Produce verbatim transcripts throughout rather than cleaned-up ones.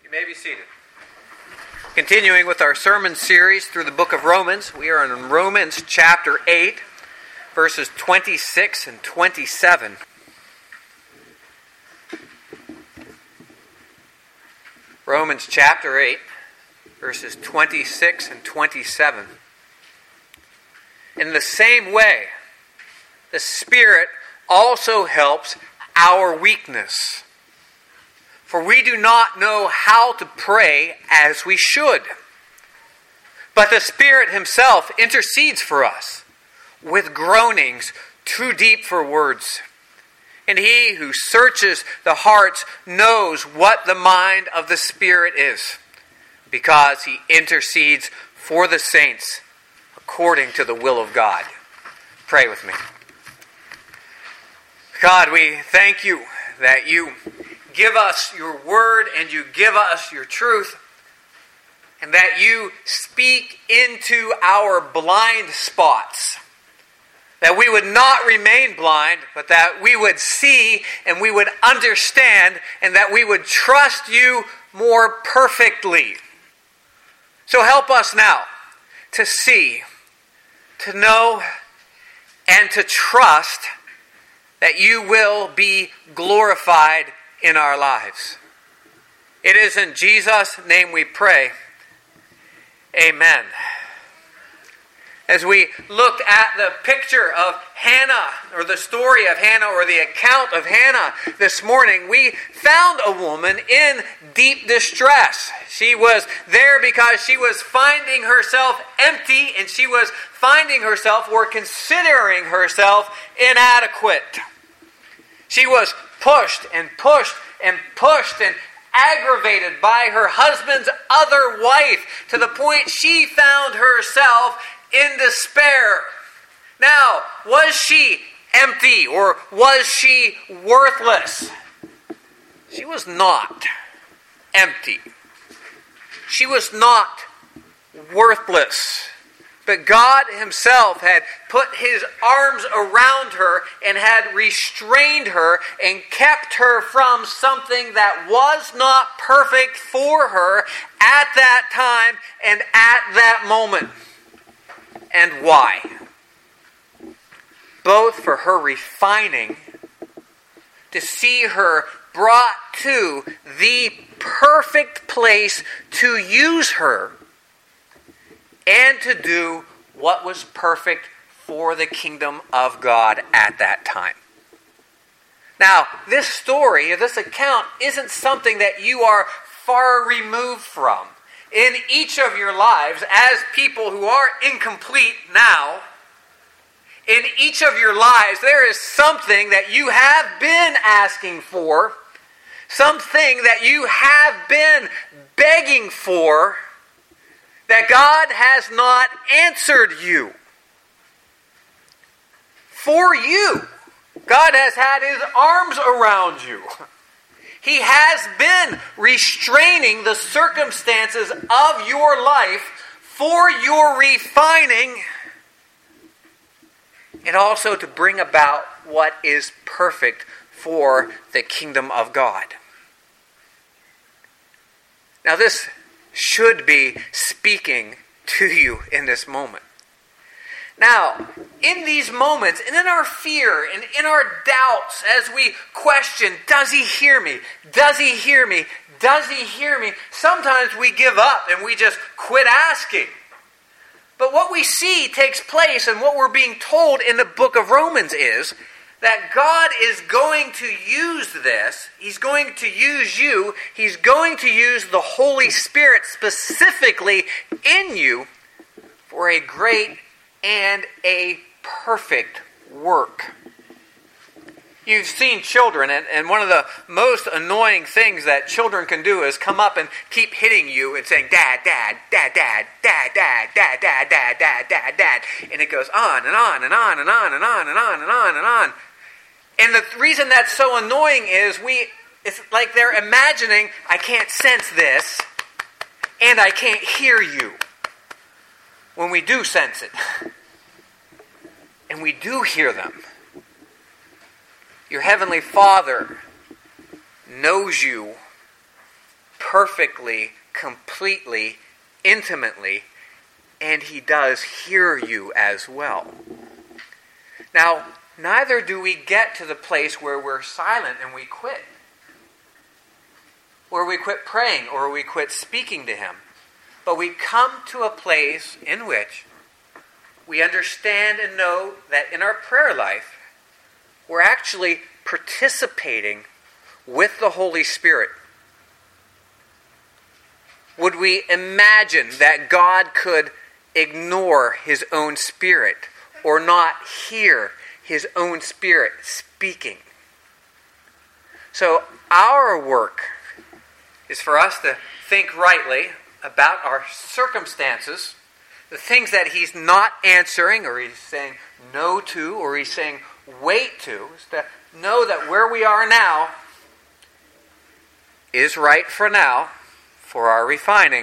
You may be seated. Continuing with our sermon series through the book of Romans, we are in Romans chapter eight, verses twenty-six and twenty-seven. Romans chapter eight, verses twenty-six and twenty-seven. In the same way, the Spirit also helps our weakness. For we do not know how to pray as we should. But the Spirit Himself intercedes for us with groanings too deep for words. And He who searches the hearts knows what the mind of the Spirit is, because He intercedes for the saints according to the will of God. Pray with me. God, we thank You that You give us Your word and You give us Your truth, and that You speak into our blind spots, that we would not remain blind, but that we would see and we would understand, and that we would trust You more perfectly. So help us now to see, to know, and to trust that You will be glorified in our lives. It is in Jesus' name we pray. Amen. As we looked at the picture of Hannah, or the story of Hannah, or the account of Hannah this morning, we found a woman in deep distress. She was there because she was finding herself empty, and she was finding herself, or considering herself, inadequate. She was pushed and pushed and pushed and aggravated by her husband's other wife, to the point she found herself in despair. Now, was she empty, or was she worthless? She was not empty. She was not worthless. But God Himself had put His arms around her and had restrained her and kept her from something that was not perfect for her at that time and at that moment. And why? Both for her refining, to see her brought to the perfect place to use her, and to do what was perfect for the kingdom of God at that time. Now, this story, this account, isn't something that you are far removed from. In each of your lives, as people who are incomplete now, in each of your lives, there is something that you have been asking for, something that you have been begging for, that God has not answered you. For you, God has had His arms around you. He has been restraining the circumstances of your life for your refining, and also to bring about what is perfect for the kingdom of God. Now, this should be speaking to you in this moment. Now, in these moments, and in our fear, and in our doubts, as we question, does He hear me? Does He hear me? Does He hear me? Sometimes we give up and we just quit asking. But what we see takes place, and what we're being told in the book of Romans is that God is going to use this. He's going to use you. He's going to use the Holy Spirit specifically in you for a great and a perfect work. You've seen children, and, and one of the most annoying things that children can do is come up and keep hitting you and saying, Dad, Dad, Dad, Dad, Dad, Dad, Dad, Dad, Dad, Dad, Dad, Dad. And it goes on and on and on and on and on and on and on and on. And the reason that's so annoying is we it's like they're imagining, I can't sense this, and I can't hear you. When we do sense it, and we do hear them, Your Heavenly Father knows you perfectly, completely, intimately, and he does hear you as well. Now, neither do we get to the place where we're silent and we quit. Or we quit praying, or we quit speaking to him. But we come to a place in which we understand and know that in our prayer life, we're actually participating with the Holy Spirit. Would we imagine that God could ignore his own Spirit or not hear his own Spirit speaking? So our work is for us to think rightly about our circumstances, the things that he's not answering, or he's saying no to, or he's saying wait to, is to know that where we are now is right for now, for our refining,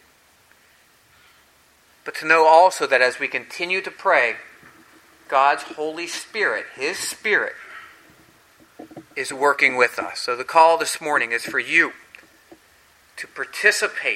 but to know also that as we continue to pray, God's Holy Spirit, his Spirit, is working with us. So the call this morning is for you to participate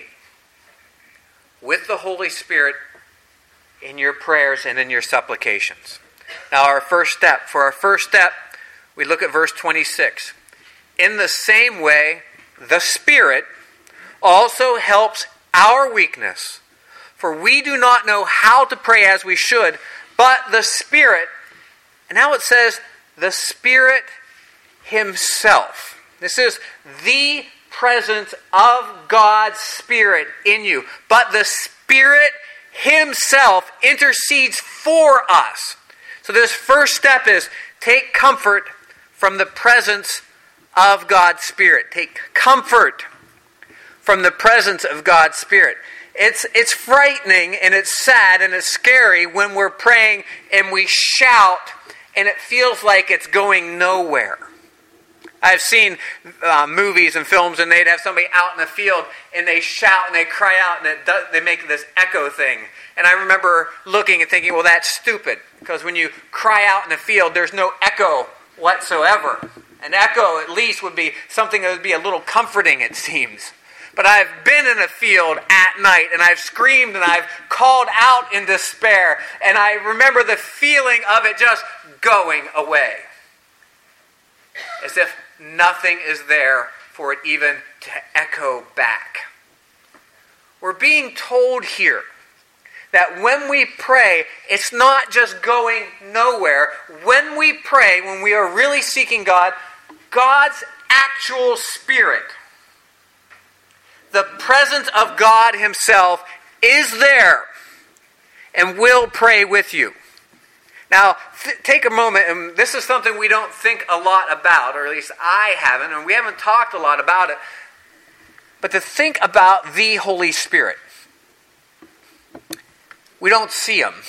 with the Holy Spirit in your prayers and in your supplications. Now our first step, for our first step, we look at verse twenty-six. In the same way, the Spirit also helps our weakness, for we do not know how to pray as we should, but the Spirit, and now it says, the Spirit himself. This is the presence of God's Spirit in you. But the Spirit himself intercedes for us. So this first step is take comfort from the presence of God's Spirit. Take comfort from the presence of God's Spirit. It's, it's frightening and it's sad and it's scary when we're praying and we shout and it feels like it's going nowhere. I've seen uh, movies and films, and they'd have somebody out in the field, and they shout and they cry out, and it does, they make this echo thing. And I remember looking and thinking, well, that's stupid, because when you cry out in the field, there's no echo whatsoever. An echo, at least, would be something that would be a little comforting, it seems. But I've been in a field at night, and I've screamed, and I've called out in despair, and I remember the feeling of it just going away. As if nothing is there for it even to echo back. We're being told here that when we pray, it's not just going nowhere. When we pray, when we are really seeking God, God's actual Spirit, the presence of God himself, is there and will pray with you. Now, th- take a moment, and this is something we don't think a lot about, or at least I haven't, and we haven't talked a lot about it, but to think about the Holy Spirit. We don't see him.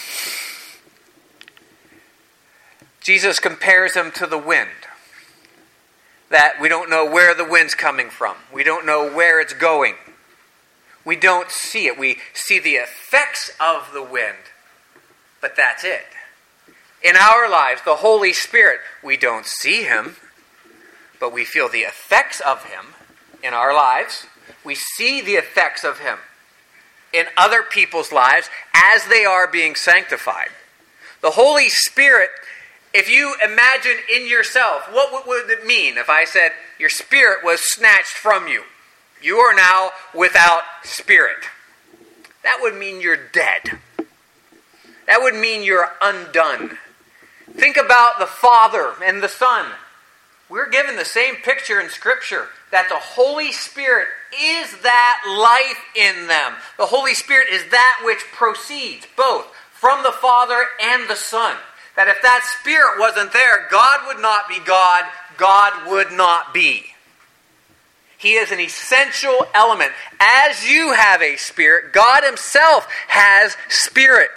Jesus compares him to the wind, that we don't know where the wind's coming from. We don't know where it's going. We don't see it. We see the effects of the wind, but that's it. In our lives, the Holy Spirit, we don't see him, but we feel the effects of him in our lives. We see the effects of him in other people's lives as they are being sanctified. The Holy Spirit, if you imagine in yourself, what would it mean if I said your spirit was snatched from you? You are now without spirit. That would mean you're dead. That would mean you're undone. Think about the Father and the Son. We're given the same picture in Scripture, that the Holy Spirit is that life in them. The Holy Spirit is that which proceeds both from the Father and the Son. That if that Spirit wasn't there, God would not be God, God would not be. He is an essential element. As you have a spirit, God himself has spirit.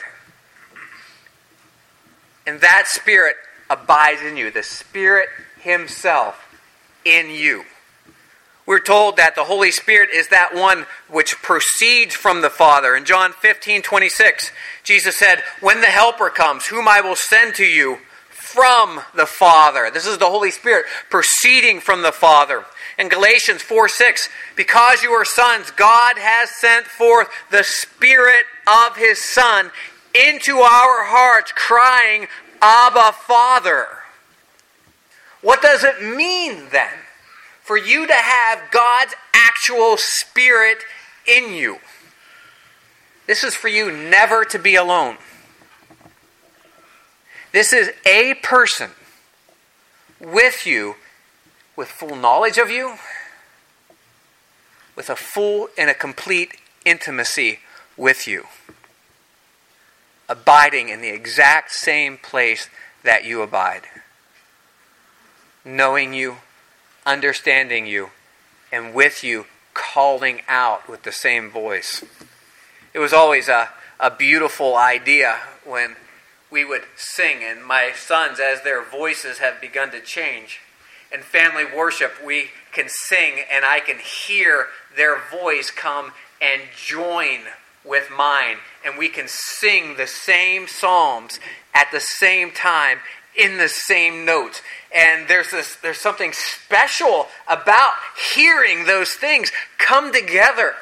And that Spirit abides in you. The Spirit himself in you. We're told that the Holy Spirit is that one which proceeds from the Father. In John fifteen twenty-six, Jesus said, when the Helper comes, whom I will send to you from the Father. This is the Holy Spirit proceeding from the Father. In Galatians four six, because you are sons, God has sent forth the Spirit of His Son into our hearts, crying, Abba, Father. What does it mean then for you to have God's actual Spirit in you? This is for you never to be alone. This is a person with you, with full knowledge of you, with a full and a complete intimacy with you, abiding in the exact same place that you abide, knowing you, understanding you, and with you, calling out with the same voice. It was always a, a beautiful idea when we would sing, and my sons, as their voices have begun to change, in family worship, we can sing and I can hear their voice come and join with mine. And we can sing the same psalms at the same time in the same notes. And there's this, there's something special about hearing those things come together.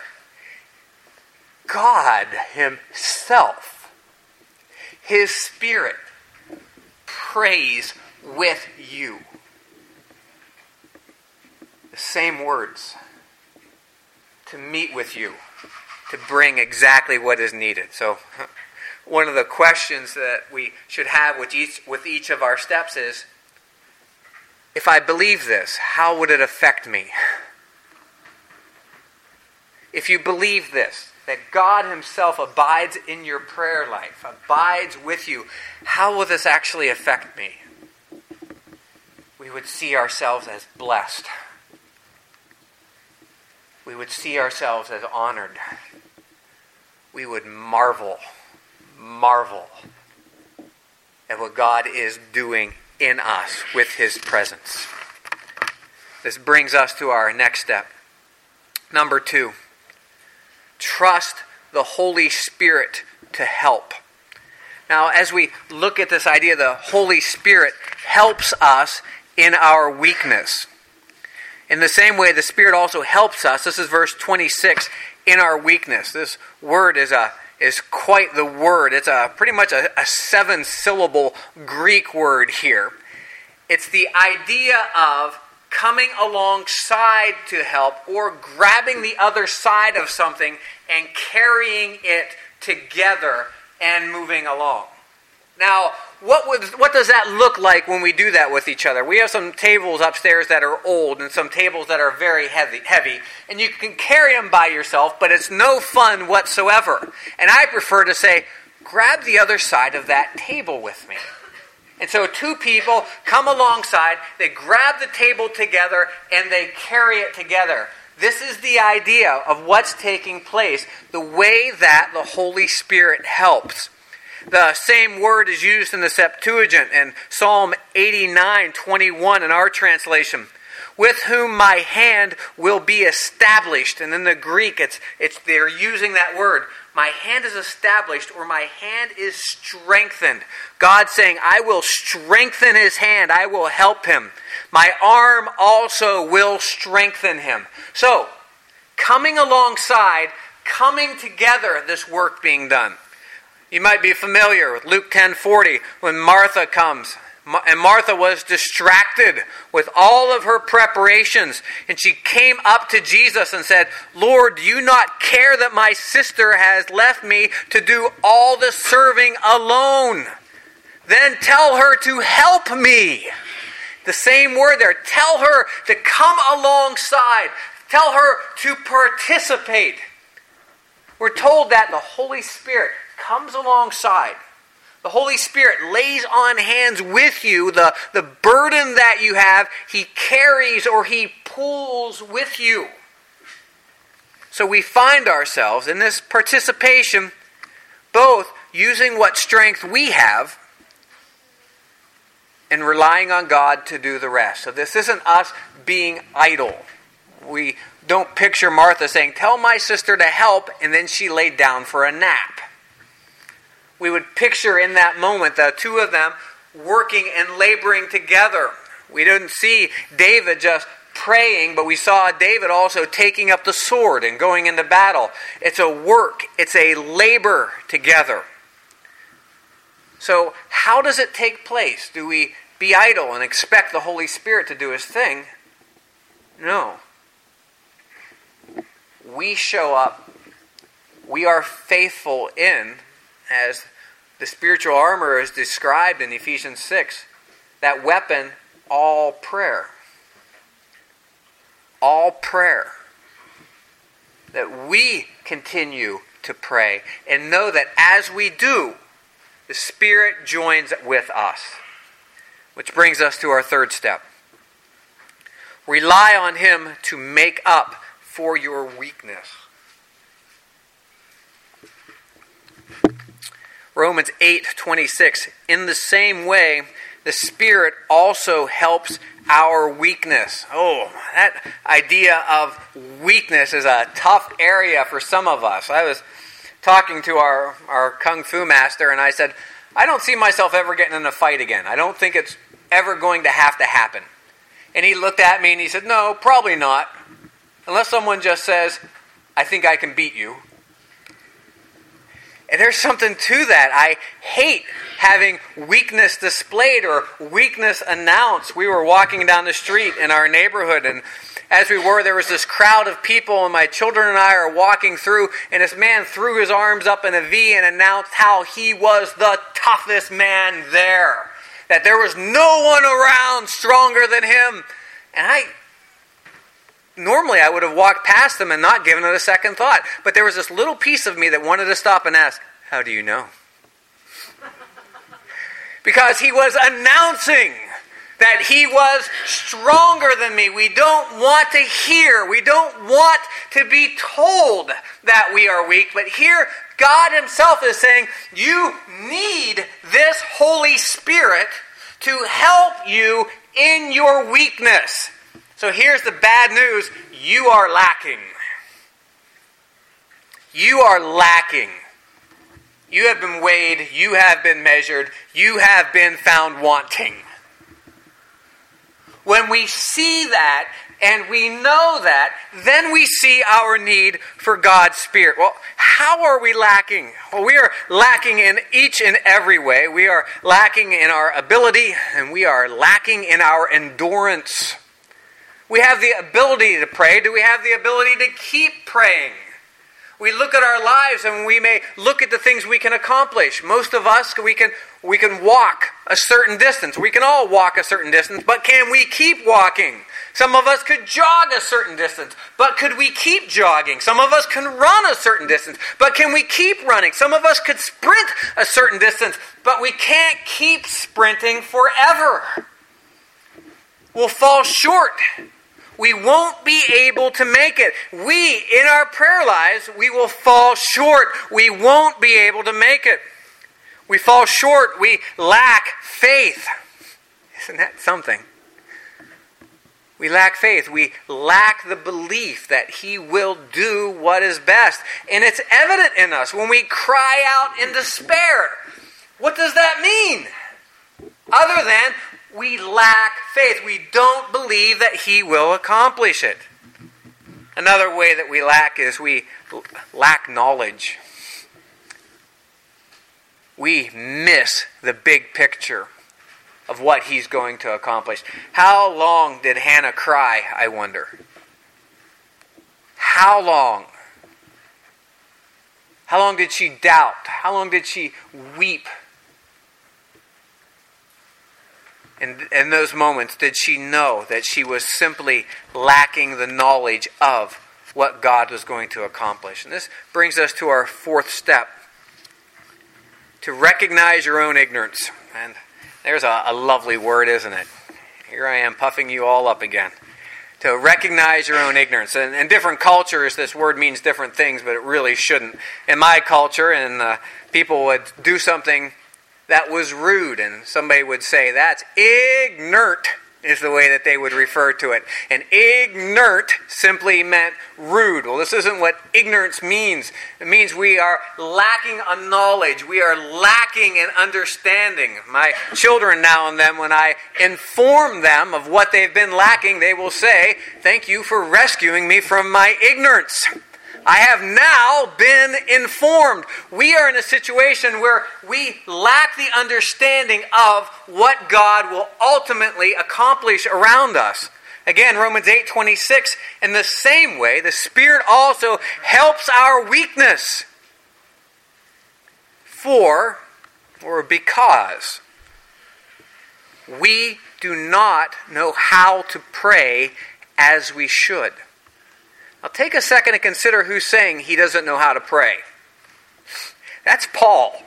God Himself, His Spirit, prays with you. The same words to meet with you, to bring exactly what is needed. So one of the questions that we should have with each, with each of our steps is, if I believe this, how would it affect me? If you believe this, that God Himself abides in your prayer life, abides with you, how will this actually affect me? We would see ourselves as blessed. We would see ourselves as honored. We would marvel, marvel at what God is doing in us with His presence. This brings us to our next step. Number two, trust the Holy Spirit to help. Now, as we look at this idea, the Holy Spirit helps us in our weakness. In the same way, the Spirit also helps us, this is verse twenty-six, in our weakness. This word is a is quite the word. It's a pretty much a, a seven-syllable Greek word here. It's the idea of coming alongside to help or grabbing the other side of something and carrying it together and moving along. Now, what would what does that look like when we do that with each other? We have some tables upstairs that are old and some tables that are very heavy, heavy, and you can carry them by yourself, but it's no fun whatsoever. And I prefer to say, grab the other side of that table with me. And so two people come alongside, they grab the table together, and they carry it together. This is the idea of what's taking place, the way that the Holy Spirit helps. The same word is used in the Septuagint in Psalm eighty-nine twenty-one in our translation. With whom my hand will be established. And in the Greek, it's it's they're using that word. My hand is established, or my hand is strengthened. God saying, I will strengthen his hand. I will help him. My arm also will strengthen him. So, coming alongside, coming together, this work being done. You might be familiar with Luke ten forty when Martha comes. And Martha was distracted with all of her preparations. And she came up to Jesus and said, Lord, do you not care that my sister has left me to do all the serving alone? Then tell her to help me. The same word there. Tell her to come alongside. Tell her to participate. We're told that the Holy Spirit comes alongside. The Holy Spirit lays on hands with you. The, the burden that you have, He carries or He pulls with you. So we find ourselves in this participation, both using what strength we have and relying on God to do the rest. So this isn't us being idle. We don't picture Martha saying, tell my sister to help, and then she laid down for a nap. We would picture in that moment the two of them working and laboring together. We didn't see David just praying, but we saw David also taking up the sword and going into battle. It's a work. It's a labor together. So how does it take place? Do we be idle and expect the Holy Spirit to do His thing? No. We show up. We are faithful in, as the spiritual armor is described in Ephesians six, that weapon, all prayer. All prayer. That we continue to pray and know that as we do, the Spirit joins with us. Which brings us to our third step. Rely on Him to make up for your weakness. Romans eight twenty-six. In the same way, the Spirit also helps our weakness. Oh, that idea of weakness is a tough area for some of us. I was talking to our, our Kung Fu master, and I said, I don't see myself ever getting in a fight again. I don't think it's ever going to have to happen. And he looked at me and he said, no, probably not. Unless someone just says, I think I can beat you. And there's something to that. I hate having weakness displayed or weakness announced. We were walking down the street in our neighborhood, and as we were, there was this crowd of people, and my children and I are walking through, and this man threw his arms up in a V and announced how he was the toughest man there. That there was no one around stronger than him. And I, normally I would have walked past him and not given it a second thought. But there was this little piece of me that wanted to stop and ask, how do you know? Because he was announcing that he was stronger than me. We don't want to hear. We don't want to be told that we are weak. But here, God Himself is saying, you need this Holy Spirit to help you in your weakness. So here's the bad news. You are lacking. You are lacking. You have been weighed. You have been measured. You have been found wanting. When we see that and we know that, then we see our need for God's Spirit. Well, how are we lacking? Well, we are lacking in each and every way. We are lacking in our ability, and we are lacking in our endurance. We have the ability to pray. Do we have the ability to keep praying? We look at our lives and we may look at the things we can accomplish. Most of us, we can we can walk a certain distance. We can all walk a certain distance, but can we keep walking? Some of us could jog a certain distance, but could we keep jogging? Some of us can run a certain distance, but can we keep running? Some of us could sprint a certain distance, but we can't keep sprinting forever. We'll fall short. We won't be able to make it. We, in our prayer lives, we will fall short. We won't be able to make it. We fall short. We lack faith. Isn't that something? We lack faith. We lack the belief that He will do what is best. And it's evident in us when we cry out in despair. What does that mean? Other than we lack faith. We don't believe that He will accomplish it. Another way that we lack is we lack knowledge. We miss the big picture of what He's going to accomplish. How long did Hannah cry, I wonder? How long? How long did she doubt? How long did she weep? In, in those moments, did she know that she was simply lacking the knowledge of what God was going to accomplish? And this brings us to our fourth step. To recognize your own ignorance. And there's a, a lovely word, isn't it? Here I am puffing you all up again. To recognize your own ignorance. And in different cultures, this word means different things, but it really shouldn't. In my culture, and uh, people would do something that was rude, and somebody would say, that's ignorant. is the way that they would refer to it. And ignorant simply meant rude. Well, this isn't what ignorance means. It means we are lacking on knowledge. We are lacking in understanding. My children now and then, when I inform them of what they've been lacking, they will say, "Thank you for rescuing me from my ignorance. I have now been informed." We are in a situation where we lack the understanding of what God will ultimately accomplish around us. Again, Romans eight twenty-six, in the same way, the Spirit also helps our weakness. For, or because, we do not know how to pray as we should. Now take a second to consider who's saying he doesn't know how to pray. That's Paul.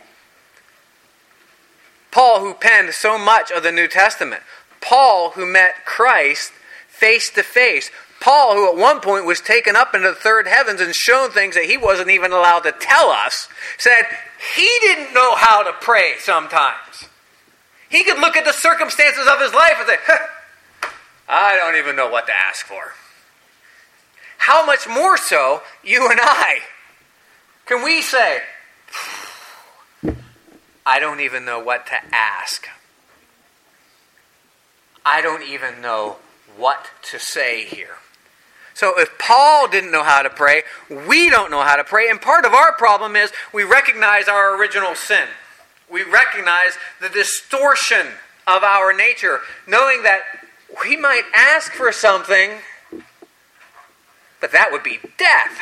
Paul, who penned so much of the New Testament. Paul, who met Christ face to face. Paul, who at one point was taken up into the third heavens and shown things that he wasn't even allowed to tell us, said he didn't know how to pray sometimes. He could look at the circumstances of his life and say, huh, I don't even know what to ask for. How much more so, you and I, can we say, I don't even know what to ask. I don't even know what to say here. So if Paul didn't know how to pray, we don't know how to pray. And part of our problem is we recognize our original sin. We recognize the distortion of our nature, knowing that we might ask for something, but that would be death.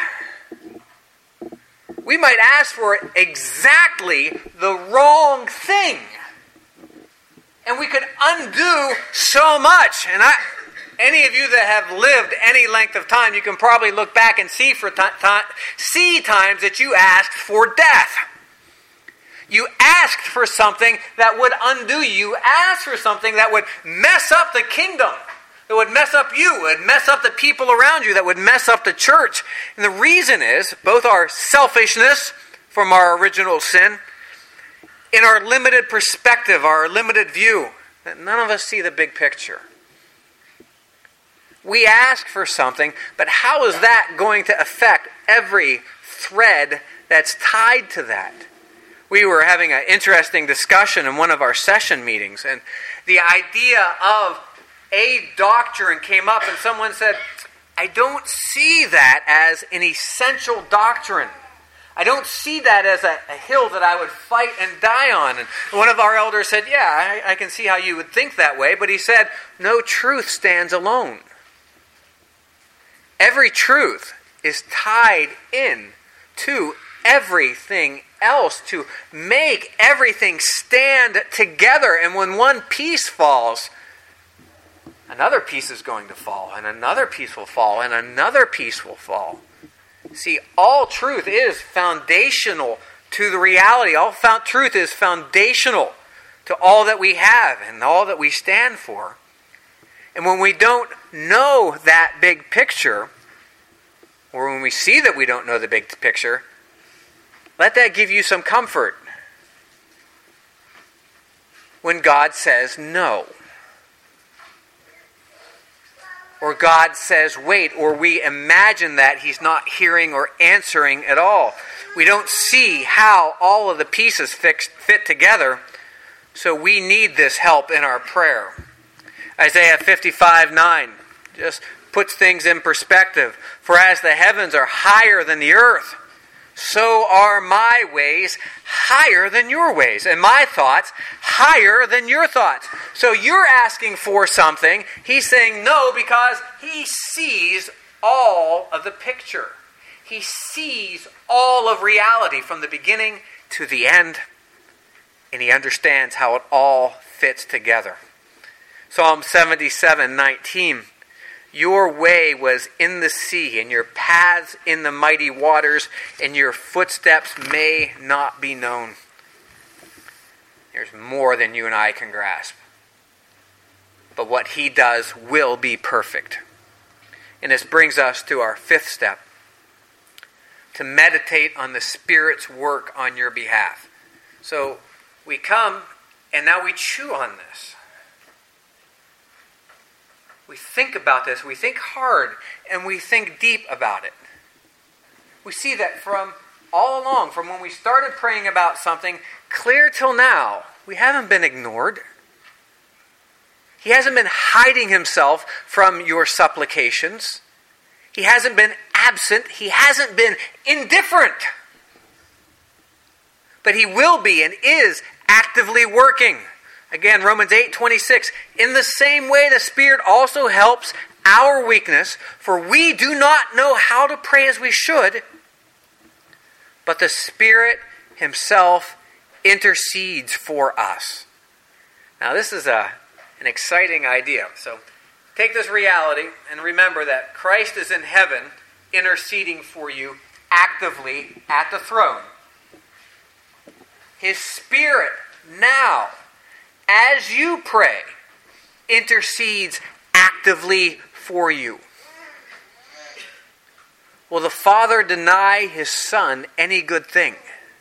We might ask for exactly the wrong thing. And we could undo so much. And I, any of you that have lived any length of time, you can probably look back and see for t- t- see times that you asked for death. You asked for something that would undo you. You asked for something that would mess up the kingdom. That would mess up you, would mess up the people around you, that would mess up the church. And the reason is both our selfishness from our original sin, in our limited perspective, our limited view, that none of us see the big picture. We ask for something, but how is that going to affect every thread that's tied to that? We were having an interesting discussion in one of our session meetings, and the idea of a doctrine came up, and someone said, I don't see that as an essential doctrine. I don't see that as a, a hill that I would fight and die on. And one of our elders said, yeah, I, I can see how you would think that way, but he said, no truth stands alone. Every truth is tied in to everything else to make everything stand together. And when one piece falls, another piece is going to fall, and another piece will fall, and another piece will fall. See, all truth is foundational to the reality. All found truth is foundational to all that we have and all that we stand for. And when we don't know that big picture, or when we see that we don't know the big picture, let that give you some comfort when God says no. Or God says wait, or we imagine that He's not hearing or answering at all. We don't see how all of the pieces fix, fit together, so we need this help in our prayer. Isaiah fifty-five nine just puts things in perspective. For as the heavens are higher than the earth, so are my ways higher than your ways, and my thoughts higher than your thoughts. So you're asking for something. He's saying no because He sees all of the picture. He sees all of reality from the beginning to the end, and He understands how it all fits together. Psalm seventy-seven nineteen. Your way was in the sea, and your paths in the mighty waters, and your footsteps may not be known. There's more than you and I can grasp. But what He does will be perfect. And this brings us to our fifth step. To meditate on the Spirit's work on your behalf. So we come, and now we chew on this. we think about this, we think hard, and we think deep about it. We see that from all along, from when we started praying about something, clear till now, we haven't been ignored. He hasn't been hiding himself from your supplications. He hasn't been absent. He hasn't been indifferent. But he will be and is actively working. Again, Romans eight twenty-six. In the same way, the Spirit also helps our weakness, for we do not know how to pray as we should, but the Spirit himself intercedes for us. Now, this is a, an exciting idea. So, take this reality and remember that Christ is in heaven interceding for you actively at the throne. His Spirit now, as you pray, intercedes actively for you. Will the Father deny his Son any good thing?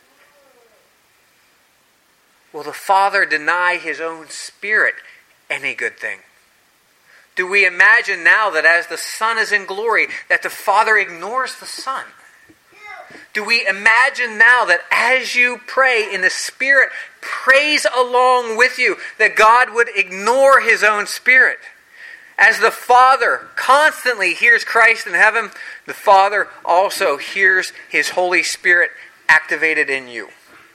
Will the Father deny his own Spirit any good thing? Do we imagine now that as the Son is in glory, that the Father ignores the Son? Do we imagine now that as you pray in the Spirit prays along with you, that God would ignore his own Spirit? As the Father constantly hears Christ in heaven, the Father also hears his Holy Spirit activated in you.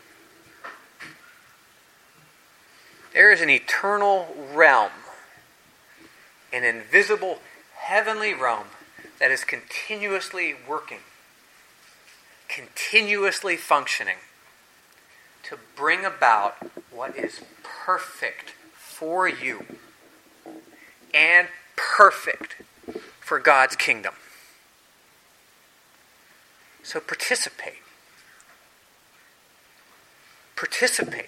There is an eternal realm, an invisible heavenly realm that is continuously working, continuously functioning to bring about what is perfect for you and perfect for God's kingdom. So participate. Participate.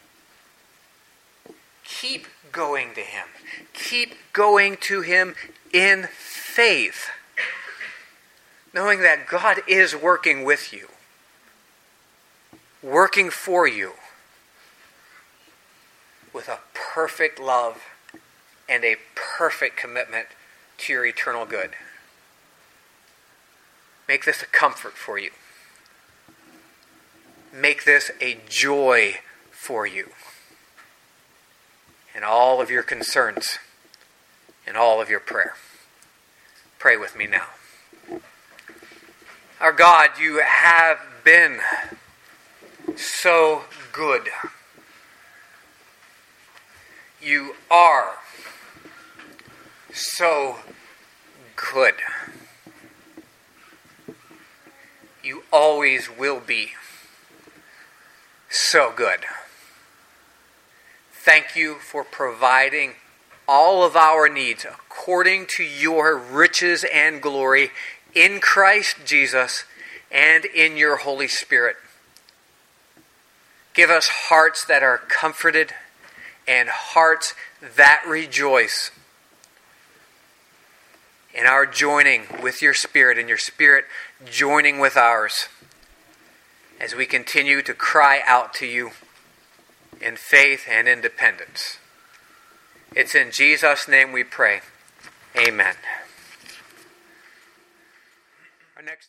Keep going to him. Keep going to him in faith, knowing that God is working with you, working for you with a perfect love and a perfect commitment to your eternal good. Make this a comfort for you. Make this a joy for you in all of your concerns, in all of your prayer. Pray with me now. Our God, you have been so good. You are so good. You always will be so good. Thank you for providing all of our needs according to your riches and glory in Christ Jesus and in your Holy Spirit. Give us hearts that are comforted and hearts that rejoice in our joining with your Spirit and your Spirit joining with ours as we continue to cry out to you in faith and independence. It's in Jesus' name we pray. Amen. Our next